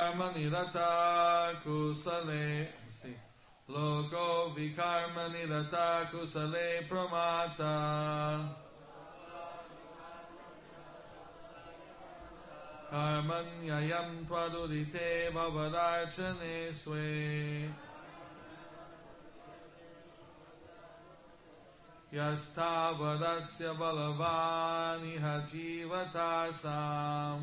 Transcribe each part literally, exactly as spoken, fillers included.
Karmanirata kusale, see, loko vikarmanirata kusale pramata. Karmanyayam twadudite bhavarachane swe. Yastavadasya balavani hajivatasam.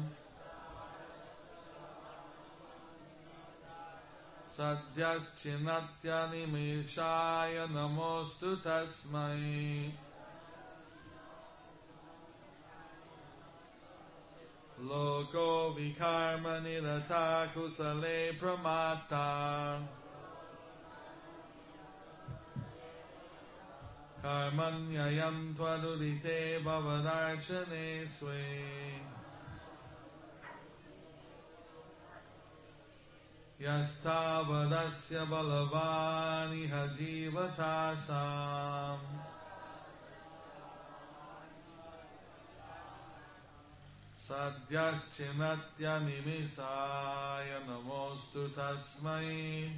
Sadhyaschinatya nimishaya namostu tasmai. Loko vikarma nirata kusale pramata. Karmanyayam twadudite bhavarachane swe. Yastavadasya balavani hajivatasam. Sadhyaschinatya nimisaya namostu tasmai.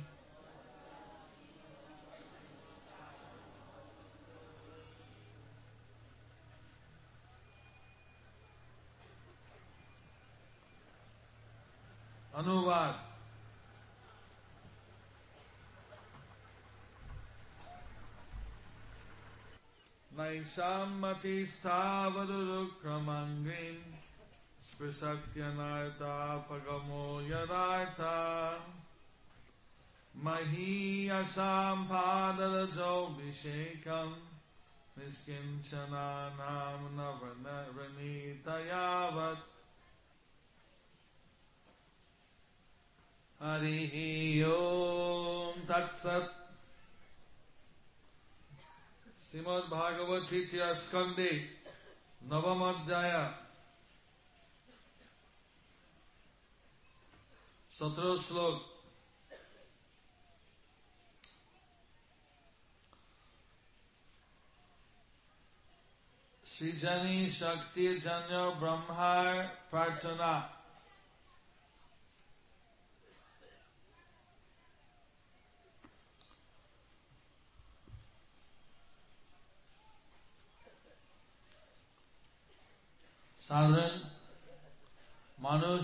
Anuvad. Naishammati stavadurukramangrin sprisatyanartha pagamo yadartha mahiyasam padarajo vishekam niskinchana navanitayavat. Harihi Om Tat Sat. Srimad Bhagavad Gita Skande Navam Adhyaya Satro Slok. Srijani Shakti Janya Brahma Prarthana. সাধারণ মানুষ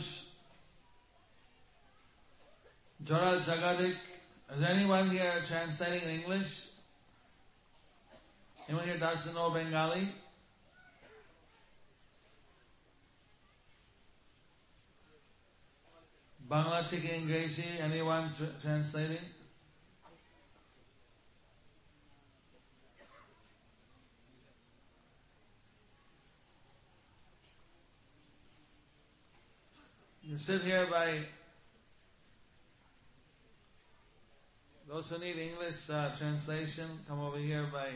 যারা জাগাতিক, is anyone here translating in English? Anyone here doesn't know Bengali? Bangla থেকে ইংরেজি, anyone translating? You sit here by, those who need English uh, translation, come over here by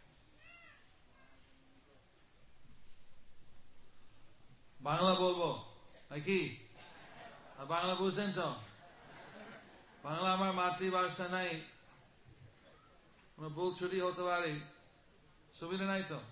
Bangla bolbo, নাকি? আর বাংলা বুঝছেন তো? বাংলা আমার মাতৃভাষা নাই, কোনো ভুল ছুটি হতে পারে, সুবিধা নাই তো?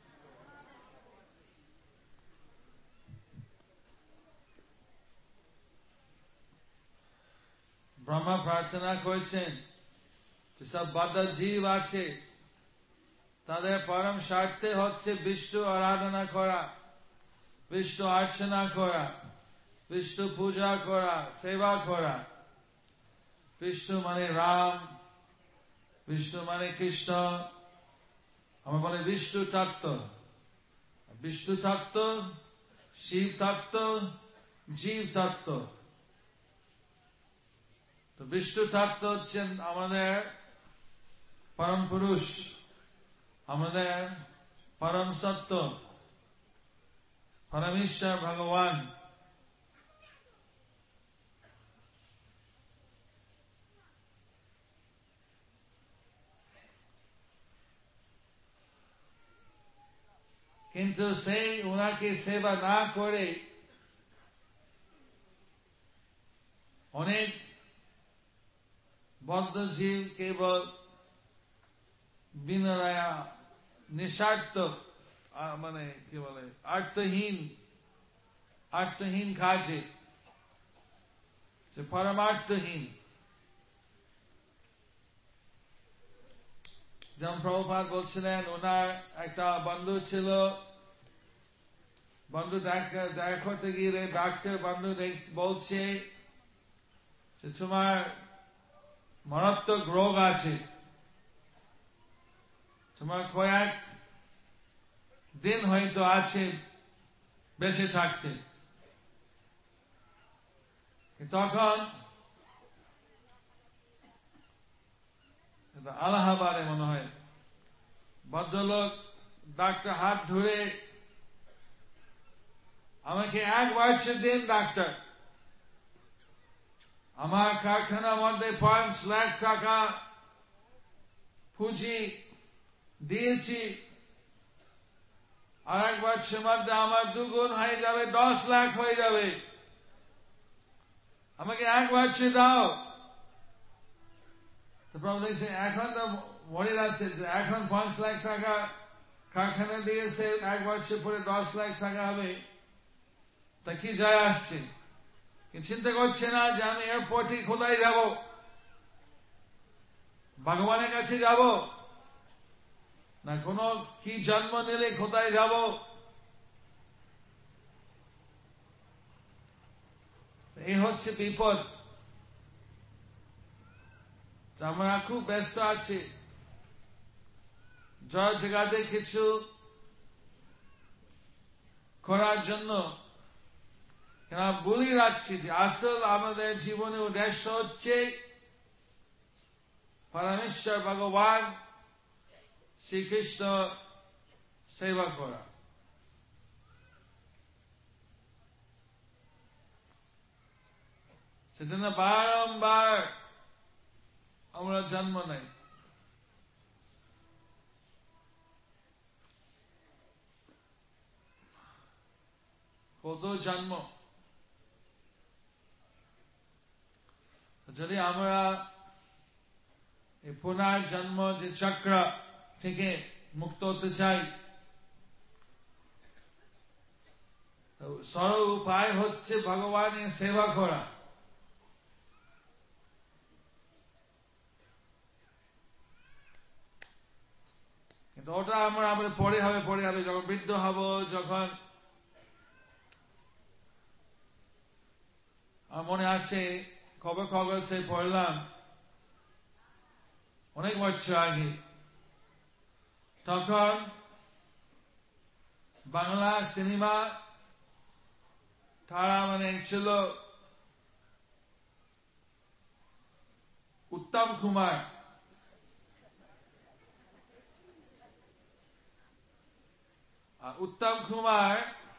ব্রহ্মা প্রার্থনা করেছেন যে সব বদ্ধ জীব আছে তাদের পরম স্বার্থে হচ্ছে বিষ্ণু আরাধনা করা, বিষ্ণু অর্চনা করা, বিষ্ণু পূজা করা, সেবা করা। বিষ্ণু মানে রাম, বিষ্ণু মানে কৃষ্ণ, আমরা বলি বিষ্ণু তত্ত্ব। বিষ্ণু তত্ত্ব, শিব তত্ত্ব, জীব তত্ত্ব। তো বিষ্ণু তত্ত্ব হচ্ছেন আমাদের পরম পুরুষ, আমাদের পরম সত্য, পরমেশ্বর ভগবান। কিন্তু সেই ওনাকে সেবা না করে অনেক বদ্ধ জীব কেবল বিনয়া নিঃস্বার্থ, মানে কি বলে, অর্থহীন অর্থহীন কাজে সে পরমার্থহীন। যেমন প্রভুপাদ বলছিলেন, ওনার একটা বন্ধু ছিল, বন্ধু দেখা দেখা করতে গিয়ে ডাক্তার বন্ধু বলছে যে তোমার মারাত্মক রোগ আছে, তোমার কয়েক দিন হয়তো আছে বেঁচে থাকতে। তখন আলাহাবাদে মনে হয় ভদ্রলোক ডাক্তার হাত ধরে আমাকে এক বছর দিন ডাক্তার, আমার কারখানার মধ্যে পাঁচ লাখ টাকা পুঁজি দিয়েছি, আর এক বছরের মধ্যে আমার দুগুণ হয়ে যাবে, দশ লাখ হয়ে যাবে, আমাকে এক বছর দাও। তো প্রভু দেখছে এখন তো মনে রাখছে যে এখন পাঁচ লাখ টাকা কারখানা দিয়েছে, এক বছর পরে দশ লাখ টাকা হবে, তা কি যায় আসছে? চিন্তা করছে না যে আমি এয়ারপোর্টে কোথায় যাব, ভগবানের কাছে যাব না কোন কি জন্ম নিলে কোথায় যাব। এই হচ্ছে বিপদ। আমরা খুব ব্যস্ত আছি জয় জগতে কিছু করার জন্য, বলি রাখছি যে আসল আমাদের জীবনে উদ্দেশ্য হচ্ছে পরমেশ্বর ভগবান শ্রীকৃষ্ণ সেবা করা। সেজন্য বারংবার আমরা জন্ম নেই। কত জন্ম, যদি আমরা এই পুনর্জন্ম যে চক্র থেকে মুক্ত হতে চাই, সরল উপায় হচ্ছে ভগবানের সেবা করা। কিন্তু ওটা আমরা আমাদের পরে হবে পরে হবে যখন বৃদ্ধ হব, যখন আমার মনে আছে খবর খবর সে পড়লাম অনেক বছর আগে, তখন বাংলা সিনেমা তারা মানে ছিল উত্তম কুমার, আর উত্তম কুমার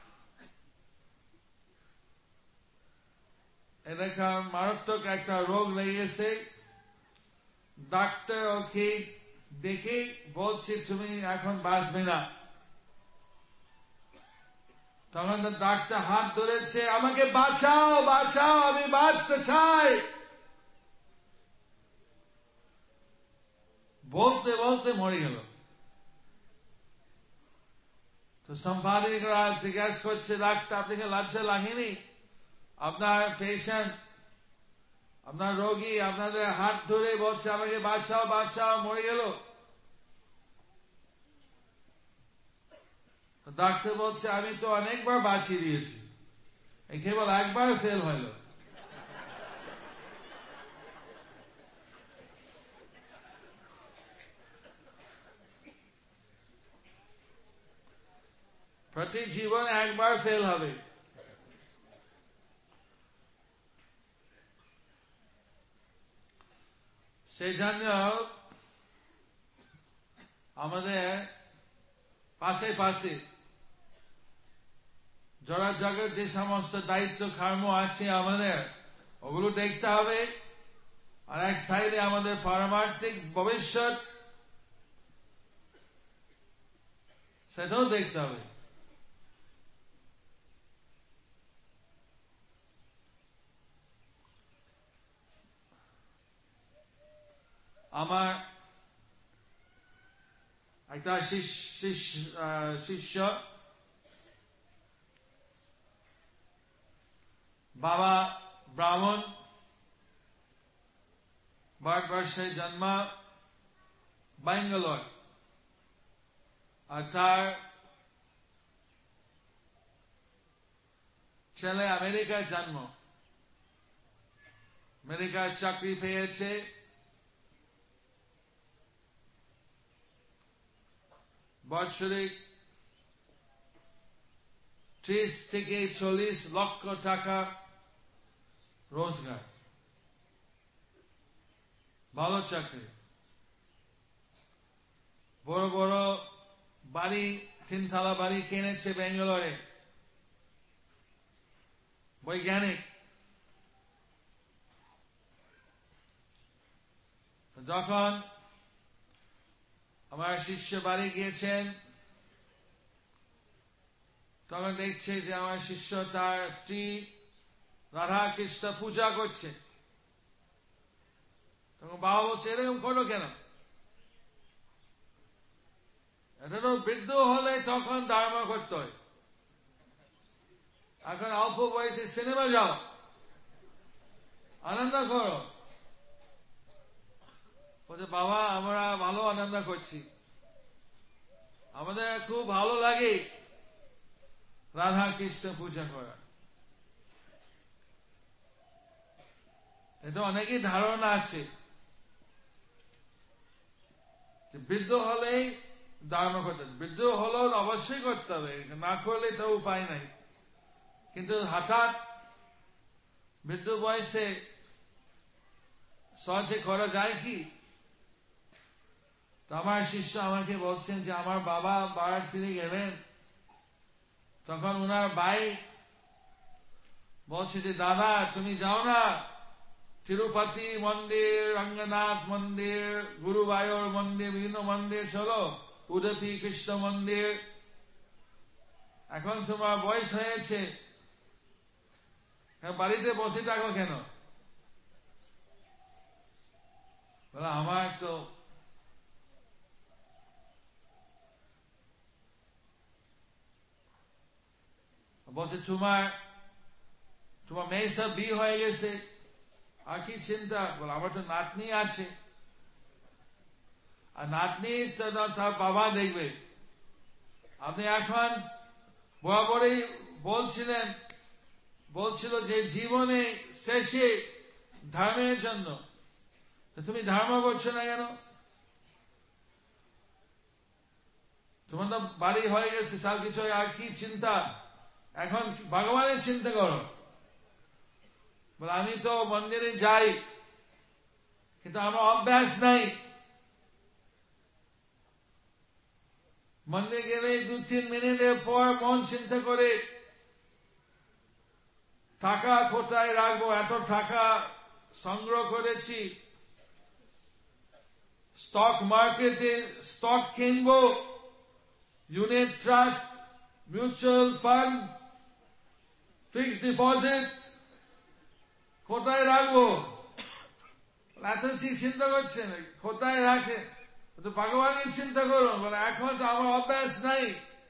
এরকম মারাত্মক একটা রোগ লেগেছে, ডাক্তার ওকে দেখে বলছে তুমি এখন বাঁচবে না। তখন তো ডাক্তার হাত ধরেছে, আমাকে বাঁচাও বাঁচাও, আমি বাঁচতে চাই। বলতে বলতে মরে গেল। তো সম্পাদকরা জিজ্ঞাসা করছে, ডাক্তার আপনাকে লজ্জা লাগেনি? আপনার পেশেন্ট, আপনার রোগী আপনাদের হাত ধরে বলছে আমাকে বাঁচাও বাঁচাও, মরে গেল। ডাক্তার বলছে আমি তো অনেকবার বাঁচিয়ে দিয়েছি, কেবল একবার ফেল হইল। প্রতি জীবন একবার ফেল হবে। সেই জন্য আমাদের পাশে পাশে যারা জগৎ যে সমস্ত দায়িত্ব কর্ম আছে আমাদের, ওগুলো দেখতে হবে। আর এক সাইডে আমাদের পারমার্থিক ভবিষ্যৎ, সেটাও দেখতে হবে। আমার একটা শিষ্য বাবা ব্রাহ্মণ, ভারতবর্ষে জন্ম ব্যাঙ্গালোর, আর তার ছেলে আমেরিকায় জন্ম, আমেরিকায় চাকরি পেয়েছে। বাৎসরিক ত্রিশ থেকে চল্লিশ লক্ষ টাকা রোজগার, ভালো চাকরি, বড় বড় বাড়ি, তিনতলা বাড়ি কিনেছে বেঙ্গালোরে, বৈজ্ঞানিক। যখন আমার শিষ্য বাড়ি গিয়েছেন, তখন দেখছে যে আমার শিষ্য তার স্ত্রী রাধা কৃষ্ণ পূজা করছে। তখন বাবা বলছে, এরকম করো কেন? এটা তো বৃদ্ধ হলে তখন ধর্ম করতে হয়, এখন অল্প বয়সে সিনেমা যাও, আনন্দ করো। বলছে, বাবা আমরা ভালো আনন্দ করছি, আমাদের খুব ভালো লাগে রাধা কৃষ্ণ পূজা করা। এটা অনেকেই ধারণা আছে যে বৃদ্ধ হলেই ধর্ম করতে, বৃদ্ধ হলেও অবশ্যই করতে হবে, না করলে তো উপায় নাই। কিন্তু হঠাৎ বৃদ্ধ বয়সে সহজে করা যায় কি? তো আমার শিষ্য আমাকে বলছেন যে আমার বাবা ভারত ফিরে গেলেন, তখন উনার ভাই বলছে যে দাদা তুমি যাও না তিরুপতি মন্দির, রঙ্গনাথ মন্দির, গুরুবায়ুর মন্দির, বিভিন্ন মন্দির চলো, উডুপি কৃষ্ণ মন্দির, এখন তোমার বয়স হয়েছে, বাড়িতে বসে থাকো কেন? বলে আমার তো বলছে তোমার তোমার মেয়ে সব বিয়ে হয়ে গেছে, আর কি চিন্তা? বলে আমার তো নাতনি আছে, আর নাতনি তার বাবা দেখবে। আপনি এখন বরাবরই বলছিলেন বলছিল যে জীবনে শেষে ধর্মের জন্য, তুমি ধর্ম করছো না কেন? তোমার তো বাড়ি হয়ে গেছে, সব কিছু, আর কি চিন্তা? এখন ভগবানের চিন্তা করো। বলে আমি তো মন্দিরে যাই, কিন্তু আমার অভ্যাস নাই। মন্দিরে গেলে দু তিন মিনিটের পর মন চিন্তা করে টাকা কোথায় রাখবো, এত টাকা সংগ্রহ করেছি, স্টক মার্কেটে স্টক কিনবো, unit trust, mutual fund, fixed deposit কোথায় রাখবো? এত চিন্তা করছেন, কোথায় রাখে? তো ভগবানের চিন্তা করুন। বলে এখন তো আমার অভ্যাস নাই।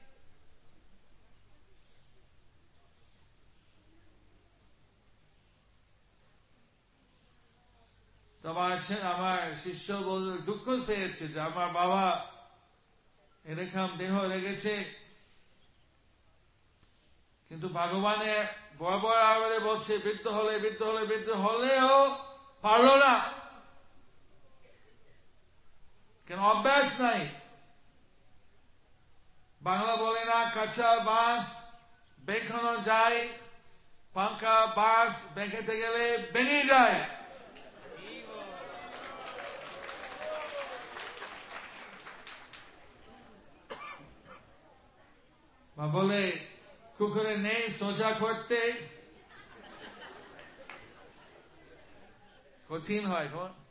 তোমার আমার শিষ্য দুঃখ পেয়েছে যে আমার বাবা এরকম দেহ রেখেছে, কিন্তু ভগবানের বরাবর আবার বলছে বৃদ্ধ হলে বৃদ্ধ হলে বৃদ্ধ হলেও পারলো না, কেন? অভ্যাস নাই। বাংলা বলে না, কাঁচা বাঁশ বেঁকানো যায়, পাঙ্কা বাঁশ বেঁকাতে গেলে ভেঙে যায়। বা বলে কুকুরে নেই সোজা করতে, কঠিন হয়।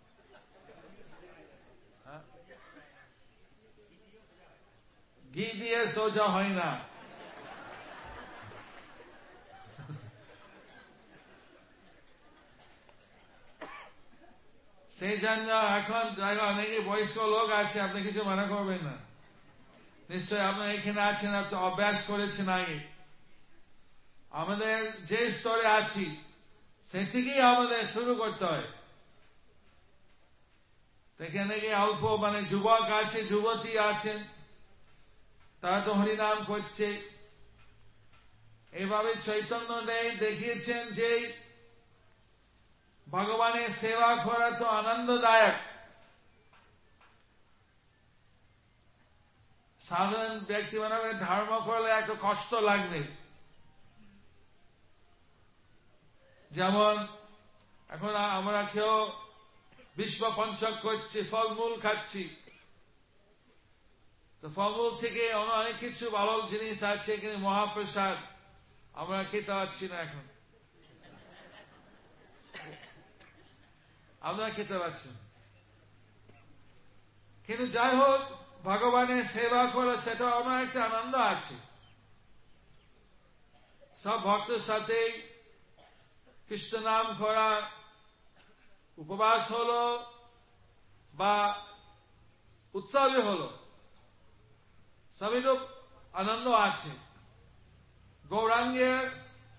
ঘি দিয়ে সোজা হয় না। সেই জন্য এখন জায়গা অনেকে বয়স্ক লোক আছে, আপনি কিছু মনে করবেন না, নিশ্চয় আপনার এখানে আছেন, আপনি অভ্যাস করেছেন আগে। আমাদের যে স্তরে আছি সে থেকেই আমাদের শুরু করতে হয়। এখানে গিয়ে অল্প মানে যুবক আছে, যুবতী আছেন, তারা তো হরিনাম করছে। এভাবে চৈতন্য দেব দেখিয়েছেন যে ভগবানের সেবা করা তো আনন্দদায়ক। সাধারণ ব্যক্তি মানে ধর্ম করলে একটু কষ্ট লাগবে। যেমন এখন আমরা কেউ বিশ্ব পঞ্চক করছি, ফলমূল খাচ্ছি, তো ফলমূল থেকে অনেক কিছু ভালো জিনিস আছে, কিন্তু মহাপ্রসাদ আমরা খেতে পাচ্ছি না। এখন আপনারা খেতে পাচ্ছেন, কিন্তু যাই হোক ভগবানের সেবা করে সেটা অন্য একটা আনন্দ আছে। সব ভক্তের সাথে কৃষ্ণ নাম করা, উপবাস হলো বা উৎসবে হলো, সবই তো আনন্দ আছে। গৌরাঙ্গের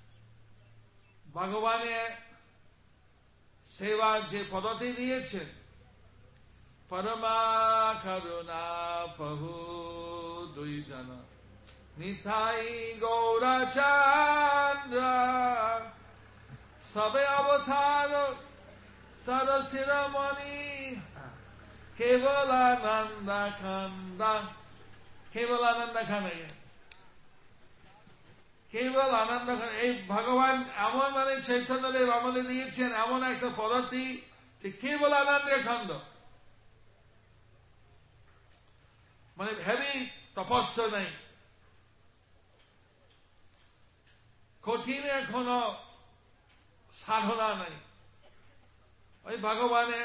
ভগবানের সেবা যে পদ্ধতি দিয়েছেন, পরমা করুণা প্রভু দুই জন নিতাই গৌরাচন্দ্র সবে অবতার সরসিরমণি কেবল আনন্দ খন্দা, কেবল আনন্দ খানে, কেবল আনন্দ খান। এই ভগবান এমন মানে চৈতন্যদেব আমাদের দিয়েছেন এমন একটা পদ্ধতি যে কেবল আনন্দের খন্ড, মানে হেভি তপস্যা নেই, কঠিনের কোন সাধনা নেই। ওই ভগবানের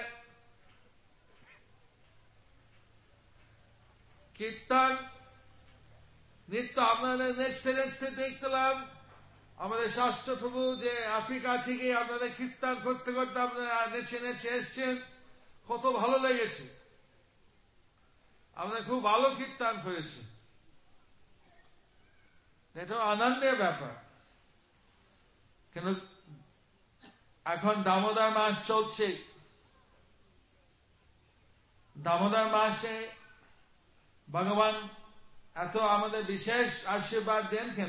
কীর্তন নিত্য আপনাদের নেচতে নেচতে দেখলাম আমাদের শাস্ত্র প্রভু যে আফ্রিকা থেকে আপনাদের কীর্তন করতে করতে আপনারা নেচে নেচে এসছেন, কত ভালো লেগেছে। আপনাদের খুব ভালো কীর্তন করেছে, এটা আনন্দের ব্যাপার। কিন্তু এখন দামোদর মাস চলছে, দামোদর মাসে ভগবান এত আমাদের বিশেষ আশীর্বাদ দেন কেন?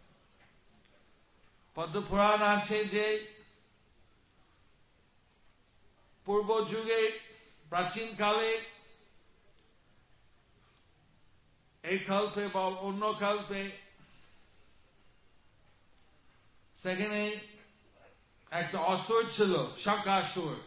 পদ্মপুরাণ আছে যে পূর্ব যুগে প্রাচীন কালে এই কল্পে বা অন্য কল্পে সেখানে একটা অসুর ছিল, শকাসুর,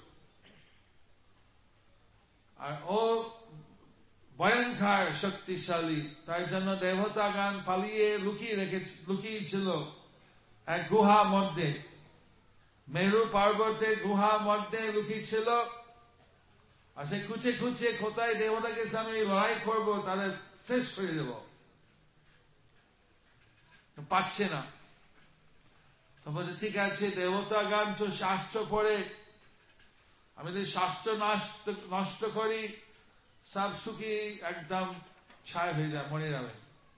আর ও ভয়ঙ্কর শক্তিশালী। তার জন্য দেবতাগণ পালিয়ে লুকিয়ে রেখে লুকিয়েছিল এক গুহা মধ্যে, মেরু পর্বতের গুহা মধ্যে লুকিয়েছিল। আর সে খুঁজে খুঁজে কোথায় দেবতাকে সামনে লড়াই করবো, তাদের শেষ করে দেব, পাচ্ছে না। তো বলছে ঠিক আছে, দেবতাগণ তো শাস্ত্র পড়ে, আমি যদি শাস্ত্র নষ্ট করি সব সুখী একদম ছায় হয়ে যায়, মরে যাবে।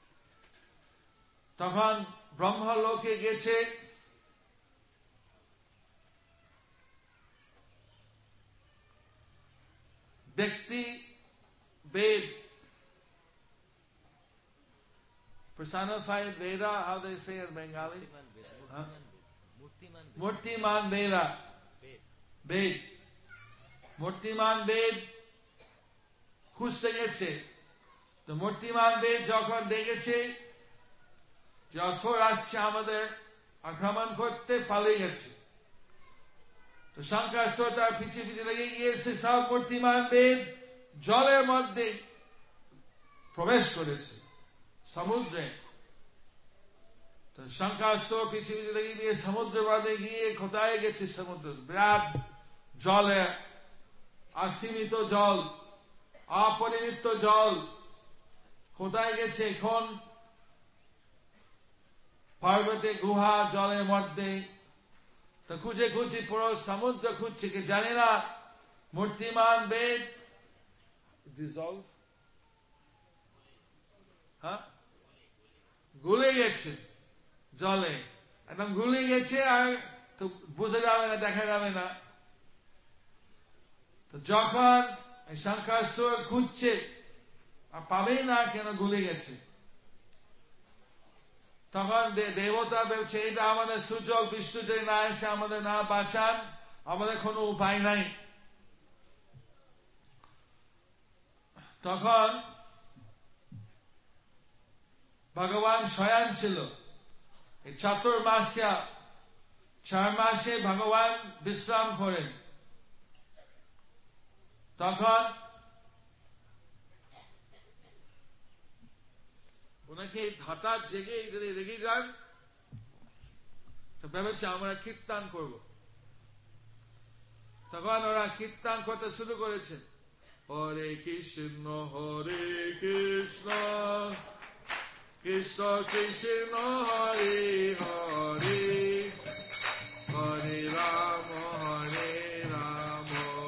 তখন ব্রহ্মলোকে গেছে, ব্যক্তি বেদ, personified Veda, how they say in Bengali? Huh? Murtiman Veda. Ved. Murtiman Ved খুঁজতে গেছে। তো মূর্তিমান বেদ যখন দেখেছে যে অসুর আসছে আমাদের আক্রমণ করতে, পালিয়ে গেছে, তো শঙ্করাসুর তার পিছিয়ে পিছিয়ে লেগে গিয়েছে, সব মূর্তিমান বেদ জলের মধ্যে প্রবেশ করেছে, সমুদ্রে। তো শঙ্করাসুর পিছিয়ে পিছিয়ে লেগে গিয়ে সমুদ্রের মধ্যে গিয়ে কোথায় গেছে? সমুদ্র বিরাট জলে, অসীমিত জল, অপরিমিত জল, কোথায় গেছে? এখন পর্বতে গুহা জলের মধ্যে। তো খুঁজে খুঁজে পুরো সমুদ্র খুঁজছে, কি জানি না মূর্তিমান বেদ ডিজলভ, হ্যাঁ গুলে গেছে জলে, একদম গুলে গেছে, আর তো বোঝা যাবে না, দেখা যাবে না। তো যখন শঙ্কাসুর খুঁজছে আর পাবেই না, কেন ভুলে গেছে। তখন দেবতা বলছে এটা আমাদের সুযোগ, বিষ্ণু যদি না এসে আমাদের না বাঁচান আমাদের কোনো উপায় নাই। তখন ভগবান শয়ান ছিল, এই চাতুর্মাসিয়া চার মাসে ভগবান বিশ্রাম করেন। তখন ওনাকে হঠাৎ জেগে যদি রেগে যান তো ভেবেছে আমরা কীর্তন করব। তখন ওরা কীর্তন করতে শুরু করেছে, হরে কৃষ্ণ হরে কৃষ্ণ কৃষ্ণ কৃষ্ণ হরে হরে হরে রাম হরে Ram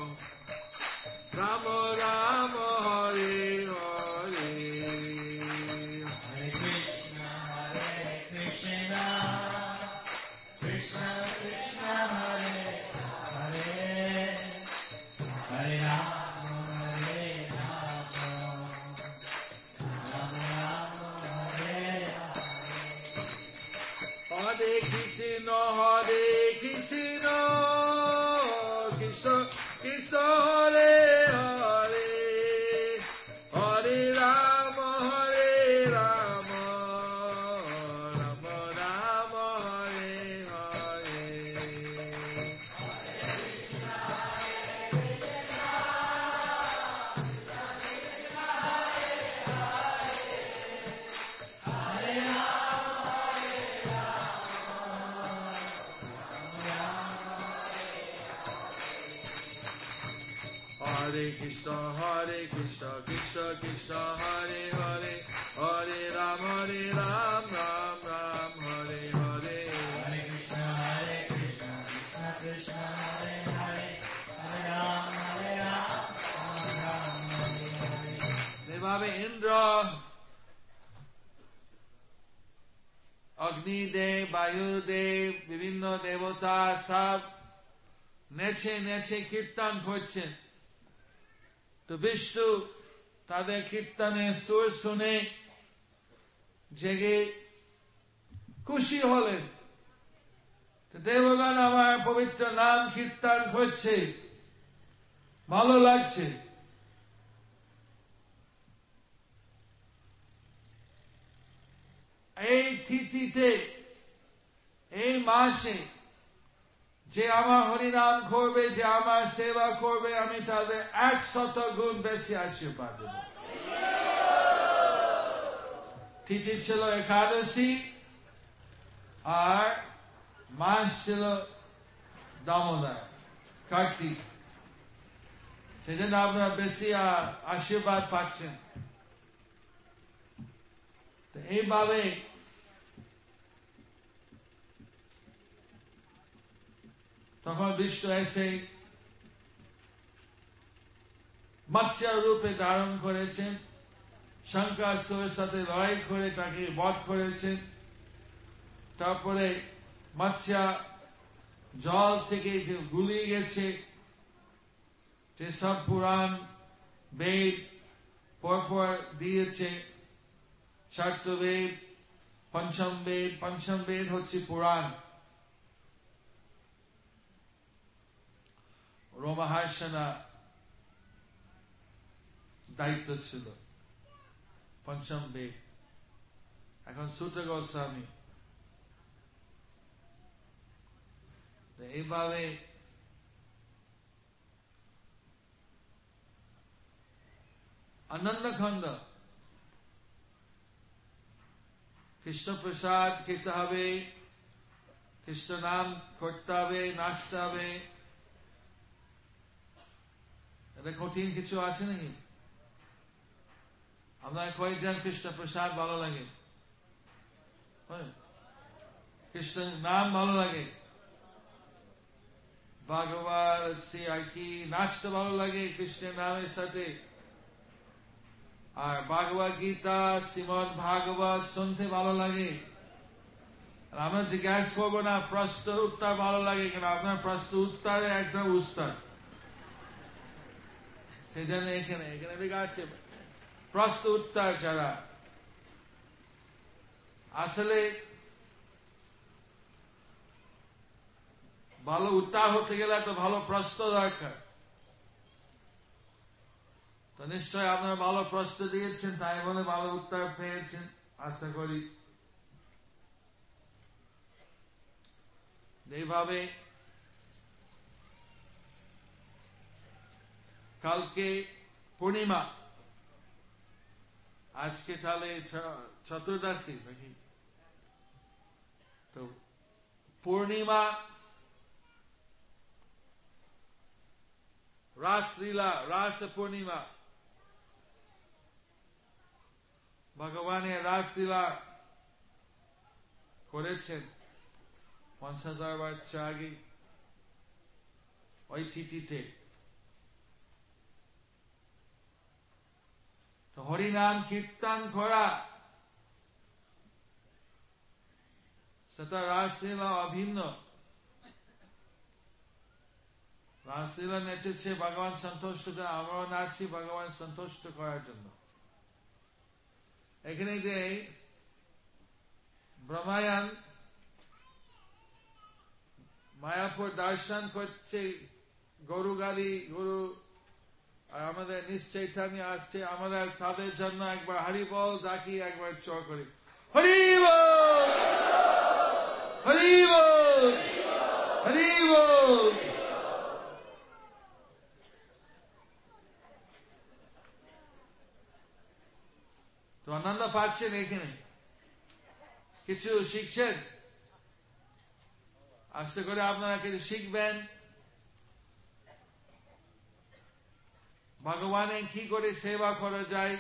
Ram Ram Hare Hare. Hare Krishna Hare Krishna Krishna Krishna Hare Hare Hare Rama Hare Rama Rama Rama Hare Hare Hare Krishna Hare Krishna Krishna Krishna Hare Hare Hare Rama Hare Rama Rama Rama Hare Hare. Hare Krishna Hare Krishna Krishna Krishna Hare Hare Hare Ram Hare Ram Ram Ram Hare Hare. Hare Krishna Hare Krishna Krishna Krishna Hare Hare Hare Rama Hare Rama Rama Hare Hare. এভাবে ইন্দ্র, অগ্নিদেব, বায়ুদেব, বিভিন্ন দেবতা সব নেচে নেচে কীর্তন করছেন। তো বিষ্ণু তাদের কীর্তনের সুর শুনে জেগে খুশি হলেন। তো দেবগণ আমার পবিত্র নাম কীর্তন করছে, ভালো লাগছে। এই তিথিতে, এই মাসে যে আমার হরিনাম করবে, যে আমার সেবা করবে, আমি তাদের একশত গুণ বেশি আশীর্বাদ দেব। তিথি ছিল একাদশী আর মাস ছিল দামোদর, কার্তিক। সেজন্য আপনারা বেশি আশীর্বাদ পাচ্ছেন। তো এইভাবে তখন বিষ্ণু এসে মৎস্য রূপে ধারণ করেছেন, শঙ্কাসুরের সাথে লড়াই করে তাকে বধ করেছেন। তারপরে মৎস্য জল থেকে যে গুলিয়ে গেছে, যে সব পুরাণ বেদ পরপর দিয়েছে, চারট বেদ, পঞ্চম বেদ, পঞ্চম বেদ হচ্ছে পুরাণ। রোমহর্ষণা দায়িত্ব ছিল পঞ্চম বেদ, এখন সূত্র গোস্বামী। এইভাবে আনন্দখণ্ড কৃষ্ণ প্রসাদ খেতে হবে, কৃষ্ণ নাম করতে হবে, নাচতে হবে। এটা কঠিন কিছু আছে নাকি? আপনার কয়েকজন কৃষ্ণ প্রসাদ ভালো লাগে, কৃষ্ণ নাম ভালো লাগে, ভাগবত আর কি নাচতে ভালো লাগে কৃষ্ণের নামের সাথে, আর ভাগবত গীতা, শ্রীমদ ভাগবত শুনতে ভালো লাগে। আমরা জিজ্ঞাসা করবো না প্রশ্ন উত্তর ভালো লাগে কেন, আপনার প্রশ্ন উত্তরে একটা উত্তর সেজন্য এখানে এখানে লেখা আছে প্রশ্ন উত্তর ছাড়া। আসলে ভালো উত্তর হতে গেলে তো ভালো প্রশ্ন দরকার। তো নিশ্চয় আপনারা ভালো প্রশ্ন দিয়েছেন, তাই বলে ভালো উত্তর পেয়েছেন আশা করি। এইভাবে কালকে পূর্ণিমা, আজকে তাহলে চতুর্দশী নাকি? তো পূর্ণিমা রাসলীলা, রাস পূর্ণিমা, ভগবানের রাসলীলা করেছেন পঞ্চাশ হাজার বছর আগে ওই তিথিতে। তো হরিনাম কীর্তন করা সেটা রাসলীলা অভিন্ন। রাসলীলা নেচেছে ভগবান সন্তুষ্ট, আমরাও নাচি ভগবান সন্তুষ্ট করার জন্য। এখানে যে ব্রহ্মায়ণ মায়াপুর দর্শন করছে, গরু গাড়ি গরু, আর আমাদের নিশ্চয় আসছে, আমাদের তাদের জন্য একবার হরি বল ডাকি, একবার চ করি হরি বল হরি বল হরি বল। তো আনন্দ পাচ্ছেন, এখানে কিছু শিখছেন, আশা করে আপনারা কিছু শিখবেন। ভগবানের কি করে সেবা করা যায়,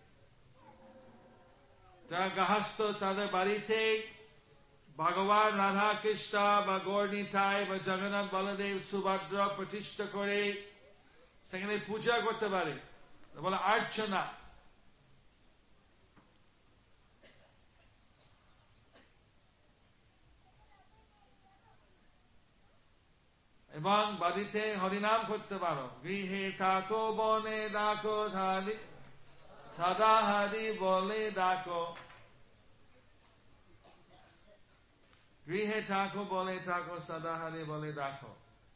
যারা গৃহস্থ তাদের বাড়িতে ভগবান রাধা কৃষ্ণ বা গৌর নিতাই বা জগন্নাথ বলদেব সুভদ্র প্রতিষ্ঠা করে সেখানে পূজা করতে পারে, বলে অর্চনা। এবং বাড়িতে হরিনাম করতে পারো, গৃহে থাকো বনে ডাকো ধারি সদা হরি বলে ডাকো, গৃহে থাকো বলে থাকো সদা হরি বলে ডাকো।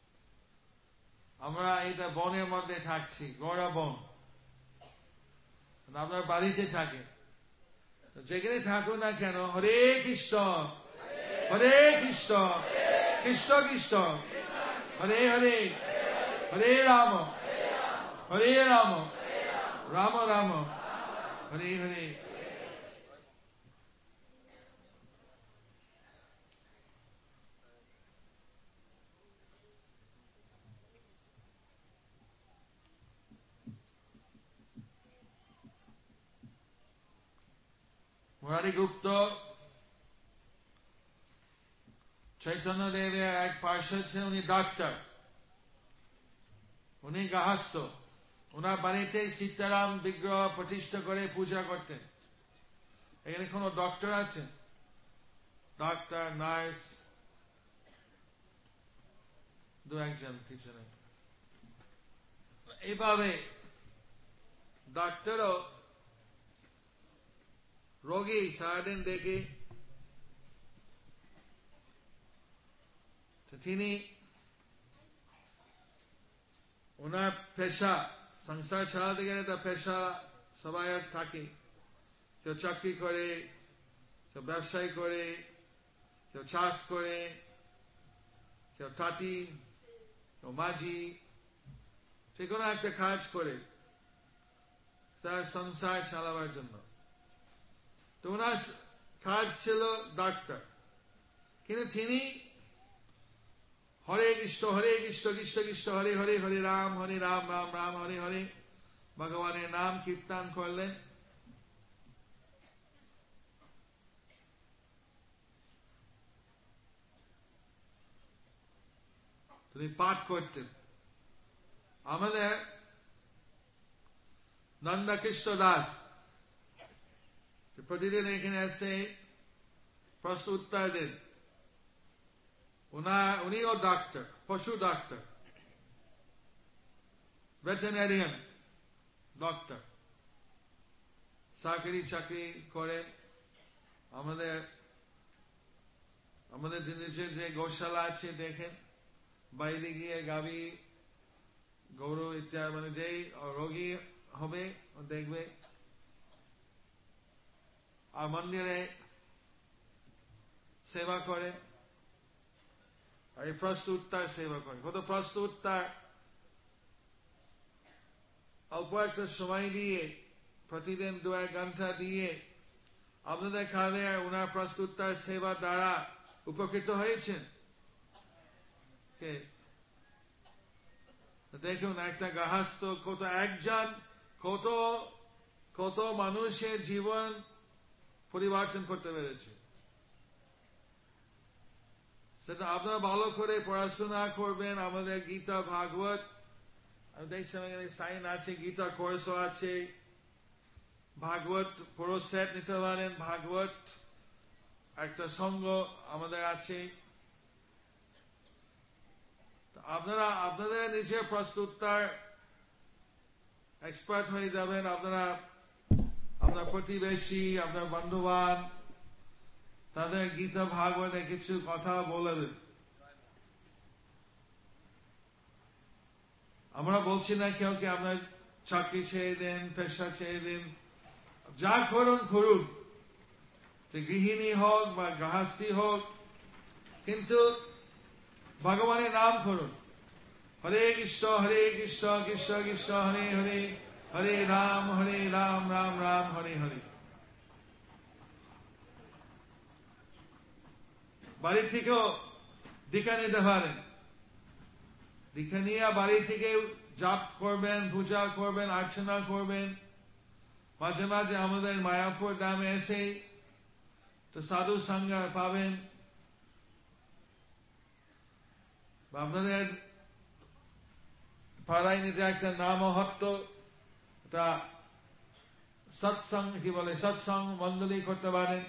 আমরা এটা বনের মধ্যে থাকছি, গৌড়া বন, আপনার বাড়িতে থাকে, যেখানে থাকো না কেন হরে কৃষ্ণ হরে কৃষ্ণ কৃষ্ণ কৃষ্ণ হরে হরে হরে রাম হরে রাম রাম রাম হরে হরে। মুরারি গুপ্ত চৈতন্য দেবের এক পার্শ্বদ ছিলেন, উনি ডাক্তার, উনি গৃহস্থ, ওনার বাড়িতে সীতারাম বিগ্রহ প্রতিষ্ঠা করে পূজা করতেন। এখানে কোন ডক্টর আছে? ডাক্তার, নার্স দু একজন পিছনে। এইভাবে ডাক্তারও রোগী সারাদিন দেখে, তিনি ওনার পেশা, সংসার চালাতে গেলে একটা পেশা সবাই থাকে, কেউ চাকরি করে, কেউ ব্যবসায় করে, কেউ চাষ করে, কেউ তাঁতি, কেউ মাঝি, যে কোনো একটা কাজ করে তার সংসার চালাবার জন্য। তো ওনার কাজ ছিল ডাক্তার, কিন্তু তিনি হরে কৃষ্ণ হরে কৃষ্ণ কৃষ্ণ কৃষ্ণ হরে হরে হরে রাম হরে রাম রাম রাম হরে হরে ভগবানের নাম কীর্তন করলেন। তিনি পাঠ করতেন। আমাদের নন্দকৃষ্ণ দাস প্রতিদিন এখানে এসে প্রশ্ন উত্তর দেন, উনিও ডাক্তার, পশু ডাক্তার, ভেটেরিনারিয়ান, ডক্টর, সরকারি চাকরি করেন। আমাদের আমাদের জিনিসের যে গৌশালা আছে দেখেন, বাইরে গিয়ে গাভী গরু ইত্যাদি মানে যেই রোগী হবে দেখবে, আর মন্দিরে সেবা করে, আর এই প্রস্তুতার সেবা করে। কত প্রস্তুতার অল্প একটা সময় দিয়ে প্রতিদিন দু এক ঘন্টা দিয়ে আপনাদের খালে ওনার প্রস্তুতার সেবা দ্বারা উপকৃত হয়েছেন। দেখুন একটা গার্হস্থ কত একজন কত কত মানুষের জীবন পরিবর্তন করতে পেরেছে। সেটা আপনারা ভালো করে পড়াশোনা করবেন। আমাদের গীতা ভাগবত আমি দেখছিলাম এখানে সাইন আছে, গীতা কোর্স আছে, ভাগবত পুরো সেট নিতে পারেন। ভাগবত একটা সঙ্গ আমাদের আছে। আপনারা আপনাদের নিজের প্রস্তুতার এক্সপার্ট হয়ে যাবেন। আপনারা আপনার প্রতিবেশী, আপনার বন্ধুবান তাদের গীতা ভাগবতে কিছু কথা বলে দেন। আমরা বলছি না কেউ কি আপনার চাকরি ছেড়ে দেন, পেশা ছেড়ে দেন, যা করুন করুন, যে গৃহিণী হোক বা গৃহস্থী হোক, কিন্তু ভগবানের নাম করুন। হরে কৃষ্ণ হরে কৃষ্ণ কৃষ্ণ কৃষ্ণ হরে হরে, হরে রাম হরে রাম রাম রাম হরে হরে। বাড়ি থেকেও দীক্ষা নিতে পারেন। দীক্ষা নিয়ে বাড়ি থেকে জাপ করবেন, পূজা করবেন, অর্চনা করবেন। মাঝে মাঝে আমাদের মায়াপুর গ্রামে এসে তো সাধু সঙ্গ পাবেন। আপনাদের পাড়ায় নিজে একটা নামহট্ট একটা সৎসঙ্গ কি বলে সৎসঙ্গ মন্ডলী করতে পারেন।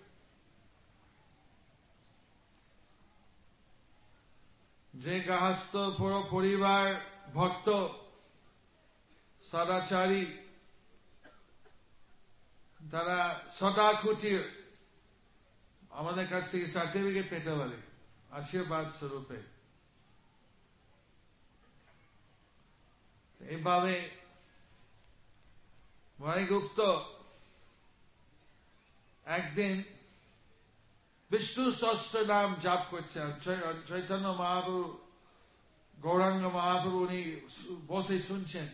যে গৃহস্থ পুরো পরিবার ভক্ত সদাচারী, তারা সদা খুঁটির আমাদের কাছ থেকে সার্টিফিকেট পেতে পারে আশীর্বাদ স্বরূপে। এইভাবে মণিগুপ্ত একদিন বিষ্ণু সহস্র নাম জাপ করছেন। চৈতন্য মহাপ্রভু, গৌরাঙ্গ মহাপ্রভু উনি বসে শুনছেন।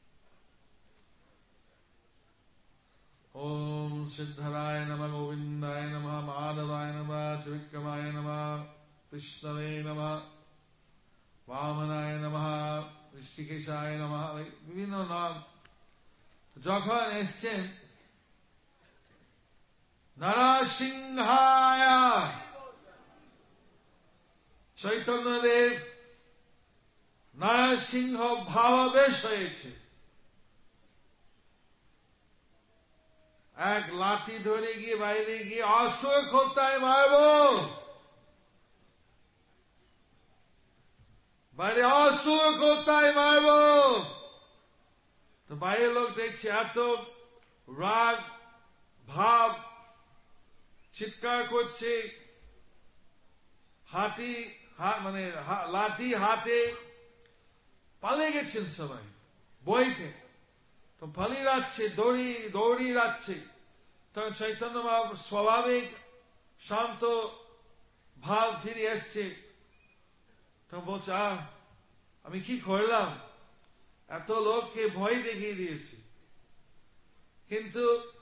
ওম সিদ্ধরায় নমঃ, গোবিন্দায় নমঃ, মাধবায় নমঃ, ত্রিবিক্রমায় নমঃ, বিষ্ণবে নমঃ, বামনায় নমঃ, ঋষিকেশায় নমঃ, বিভিন্ন নাম যখন এসছেন, নরসিংহায় চৈতন্যদেব নরসিংহ ভাবাবেশ হয়েছে। এক লাঠি ধরে গিয়ে বাইরে গিয়ে অসুর কোথায় মারব, বাইরে অসুর কোথায় মারব। তো বাইরের লোক দেখছে এত রাগ ভাব, চিৎকার করছে, হাতি মানে লাঠি হাতে পালিয়ে গেছেন সবাই বইতে। তো পালিয়ে যাচ্ছে, দৌড়ি দৌড়ি যাচ্ছে। তখন চৈতন্য মহাপ্রভু স্বাভাবিক শান্ত ভাব ফিরে এসছে। তখন বলছে, আহ আমি কি করলাম, এত লোককে ভয় দেখিয়ে দিয়েছি। কিন্তু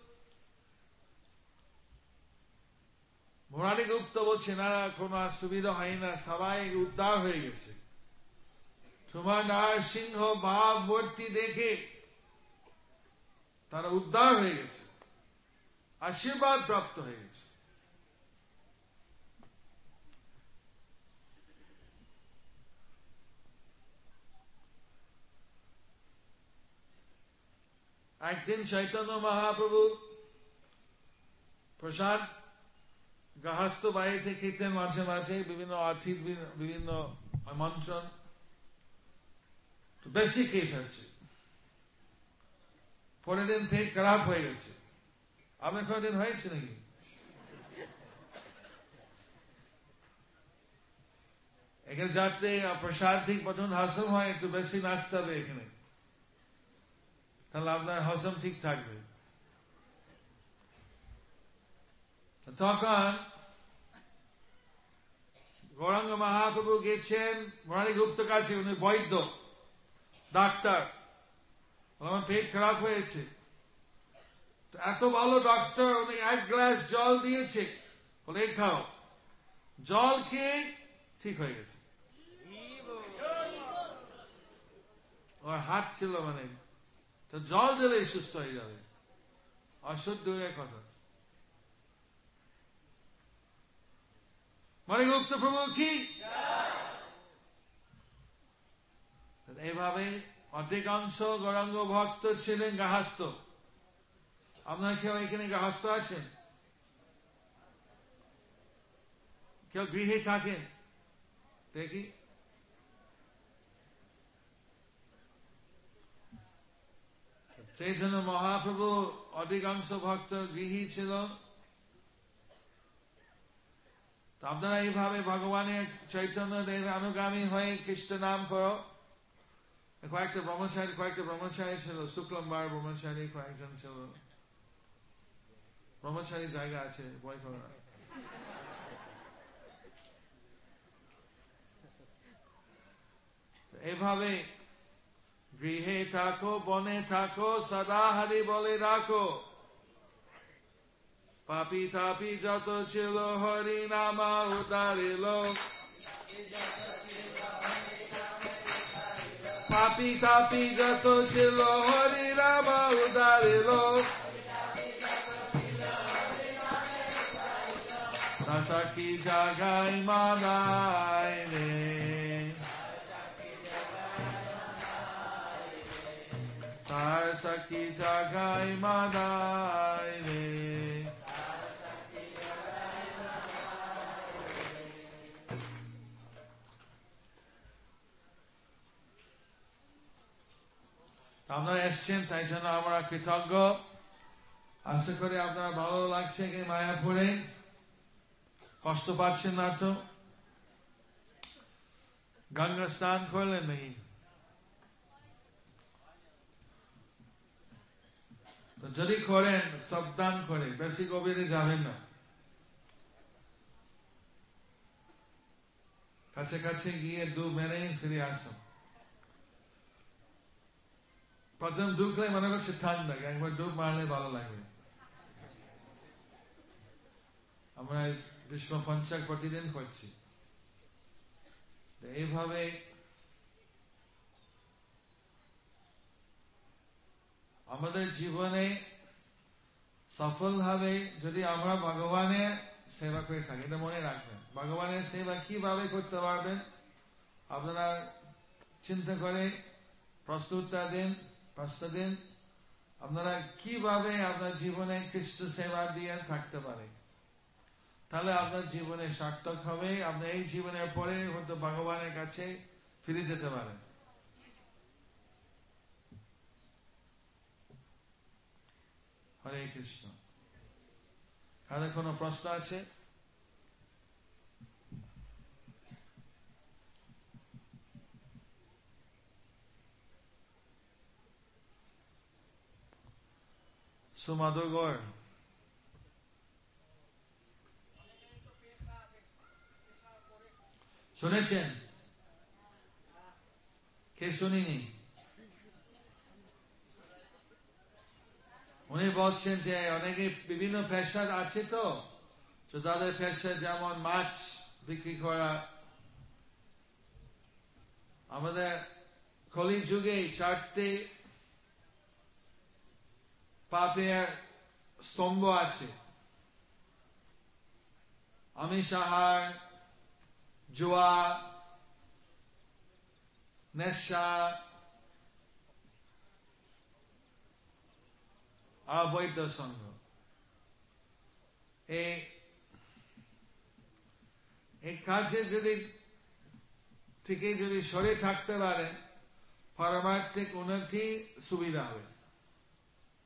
মণিগুপ্ত বলছে, না না কোনো সুবিধা হয় না, সবাই উদ্ধার হয়ে গেছে। তোমার নরসিংহ ভাব মূর্তি দেখে তারা উদ্ধার হয়ে গেছে, আশীর্বাদ প্রাপ্ত হয়ে গেছে। একদিন চৈতন্য মহাপ্রভু প্রসাদ গৃহস্থ বাড়িতে খেতেন, মাঝে মাঝে বিভিন্ন অতিথি বিভিন্ন আমন্ত্রণ, বেশি খেয়ে ফেলছে। পরের দিন পেট খারাপ হয়ে গেছে। আপনার কোনদিন হয়েছে নাকি? এখানে যাতে প্রসাদ ঠিক মতন হজম হয় একটু বেশি নাচতে হবে এখানে, তাহলে আপনার হজম ঠিক থাকবে। তখন গৌরাঙ্গ মহাপ্রভু গেছেন মুরারি গুপ্ত কাছে, উনি বৈদ্য ডাক্তার। আমার পেট খারাপ হয়েছে, এত ভালো ডাক্তার, উনি এক গ্লাস জল দিয়েছে, বলে খাও। জল খেয়ে ঠিক হয়ে গেছে। ওর হাত ছিল মানে, তো জল দিলে সুস্থ হয়ে যাবে, অশুদ্ধ কথা। মণিগুপ্ত প্রভু কি এইভাবে অধিকাংশ গৌরাঙ্গ ভক্ত ছিলেন গার্হস্থ। আপনার কেউ এখানে গার্হস্থ আছেন? কেউ গৃহে থাকেন? দেখি। চৈতন্য মহাপ্রভু অধিকাংশ ভক্ত গৃহী ছিল। আপনারা এইভাবে ভগবানের চৈতন্য দেব অনুগামী হয়ে কৃষ্ণ নাম করো। কয়েকটা ব্রহ্মচারী কয়েকটা ব্রহ্মচারী ছিল, শুক্লম্বার ব্রহ্মচারী কয়েকজন ছিল। ব্রহ্মচারী জায়গা আছে, বই করো। এভাবে গৃহে থাকো, বনে থাকো, সদা হরি বলে রাখো। পাপি তাপি যত ছিল হরি নামা উতারিল। পাপি তাপি যত ছিল হরি নামা উতারিল। সখী জাগাই মানায় রে, তার সখী জাগাই মানায় রে। আপনারা এসছেন, তাই জন্য আমরা কৃতজ্ঞ। আশা করি আপনার ভালো লাগছে কি মায়াপুরে, কষ্ট পাচ্ছেন না তো? গঙ্গা স্নান করলেন নাকি? তো যদি করেন সাবধান করে, বেশি গভীরে যাবেন না। কাছে কাছে গিয়ে ডুব মেরে ফিরে আসুন। প্রথম ঢুকলে মনে করছে ঠান্ডা, একবার ডুব মারলে ভালো লাগবে। আমরা বিষ্ণ পঞ্চাক প্রতিদিন করছি। এইভাবে আমাদের জীবনে সফল হবে যদি আমরা ভগবানের সেবা করে থাকি। এটা মনে রাখবেন, ভগবানের সেবা কিভাবে করতে পারবেন আপনারা চিন্তা করে প্রশ্ন উত্তর দিন প্রশ্ন দিন আপনারা কিভাবে আপনার জীবনে কৃষ্ণ সেবা দিয়ে থাকতে পারে, তাহলে আপনার জীবনে সার্থক হবে। আপনি এই জীবনের পরে হয়তো ভগবানের কাছে ফিরে যেতে পারেন। হরে কৃষ্ণ। কাদের কোনো প্রশ্ন আছে? সুমাধুগর শুনেছেন? কে শুনিনি? উনি বলছেন যে অনেকে বিভিন্ন পেশা আছে, তো তাদের পেশা যেমন মাছ বিক্রি করা। আমাদের কলি যুগে চারটে পাপের স্তম্ভ আছে: আমিষ আহার, জুয়া, নেশা আর অবৈধ সঙ্গ। এই কাজে যদি থেকে যদি সরে থাকতে পারেন, পারমার্থিক উন্নতি সুবিধা হবে।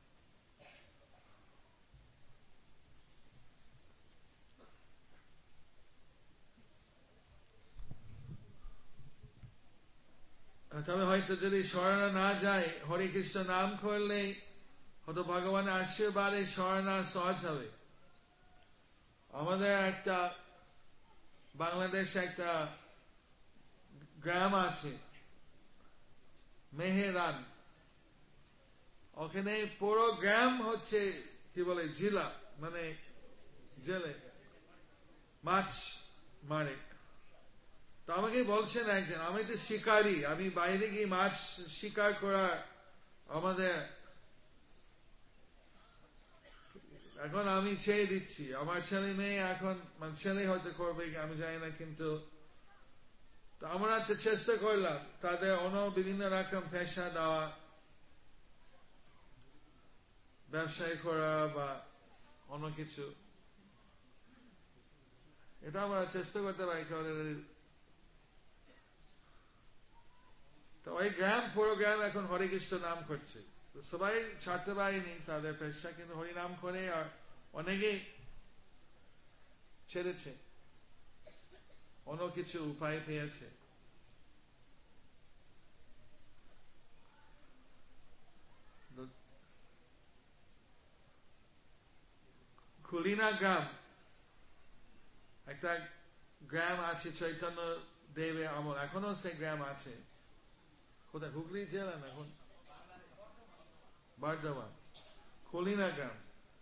তবে হয়তো যদি স্মরণা না যায়, হরে কৃষ্ণ নাম করলেই হয়তো ভগবানের আশীর্বাদে স্মরণা সহজ হবে। আমাদের একটা বাংলাদেশে একটা গ্রাম আছে মেহেরান, ওখানে পুরো গ্রাম হচ্ছে কি বলে জেলা, মানে জেলে মাছ মারে। তো আমাকে বলছেন একজন, আমি তো শিকারী, আমি বাইরে গিয়ে মাছ শিকার করা আমাদের, এখন আমি ছেড়ে দিচ্ছি। আমার ছেলে মেয়ে এখন, মানে ছেলে হয়তো করবে আমি জানি না, কিন্তু আমরা চেষ্টা করলাম তাদের অন্য বিভিন্ন রকম পেশা দেওয়া, ব্যবসায় করা বা অন্য কিছু, এটা আমরা চেষ্টা করতে পারি। তো ওই গ্রাম, পুরো গ্রাম এখন হরে কৃষ্ণ নাম করছে। সবাই ছাড়তে পারেনি তাদের পেশা, কিন্তু হরি নাম করে আর অনেকেই ছেড়েছে, অন্য কিছু উপায় পেয়েছে। খুলিনা গ্রাম একটা গ্রাম আছে চৈতন্য দেবের আমল, এখনো সে গ্রাম আছে। কোথায়? হুগলি জেলা না এখন, বর্ধমান। খুলিনা গ্রাম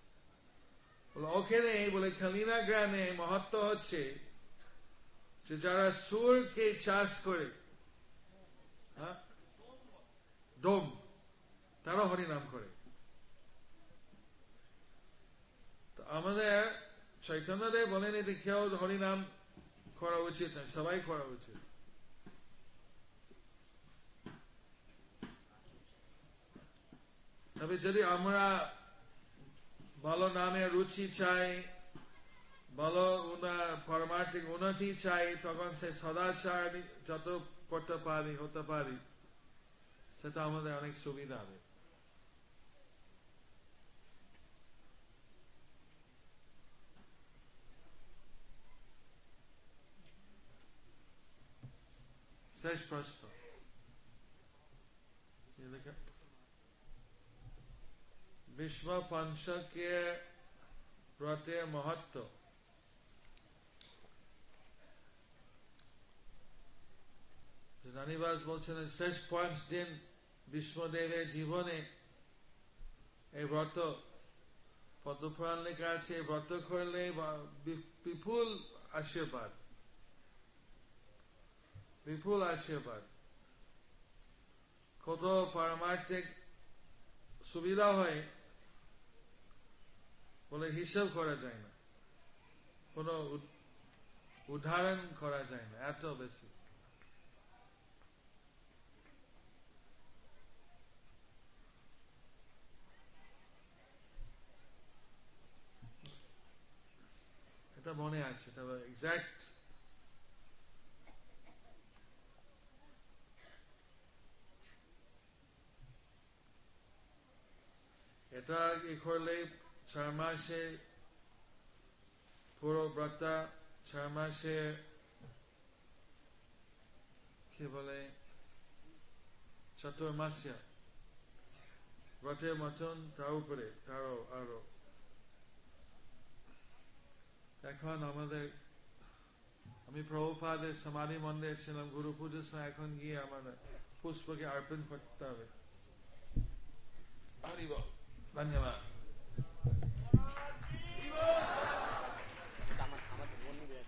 ওখানে বলে, খালিনা গ্রামে মহত্ব হচ্ছে যে যারা সুরকে চাষ করে, হ্যাঁ ডোম, তারা হরিনাম করে। আমাদের চৈতন্যদেব বলেন এটি কেউ হরিনাম করা উচিত না, সবাই করা উচিত। তবে যদি আমরা ভালো নামে রুচি চাই, ভালো পারমার্থিক উন্নতি চাই, তখন সে সদাচার যত করতে পারি হতে পারি, সেটা আমাদের অনেক সুবিধা হবে। শেষ প্রশ্ন, বিশ্ব পঞ্চকে ব্রতের মহত্ব। জানিবাস বলছেন শেষ পাঁচ দিন বিষ্ণুদেবের জীবনে এই ব্রত, পদ্মপুরাণ লেখা আছে, ব্রত করলে বিপুল আশীর্বাদ, বিপুল আশীর্বাদ, কত পারমার্থিক সুবিধা হয় বলে হিসাব করা যায় না, কোন উদাহরণ করা যায় না, এত বেশি। এটা মনে আছে, তবে এক্সাক্ট এটা কি করলে চার মাসে পুরো ব্রতা, চার মাসে কি বলে চতুর্মাসিয়া ব্রতের মতন, তার উপরে তারও আরো। এখন আমাদের, আমি প্রভুপাদের সমাধি মন্দিরে ছিলাম গুরু পুজোর সময়, এখন গিয়ে আমাদের পুষ্পকে অর্পণ করতে হবে। ধন্যবাদ।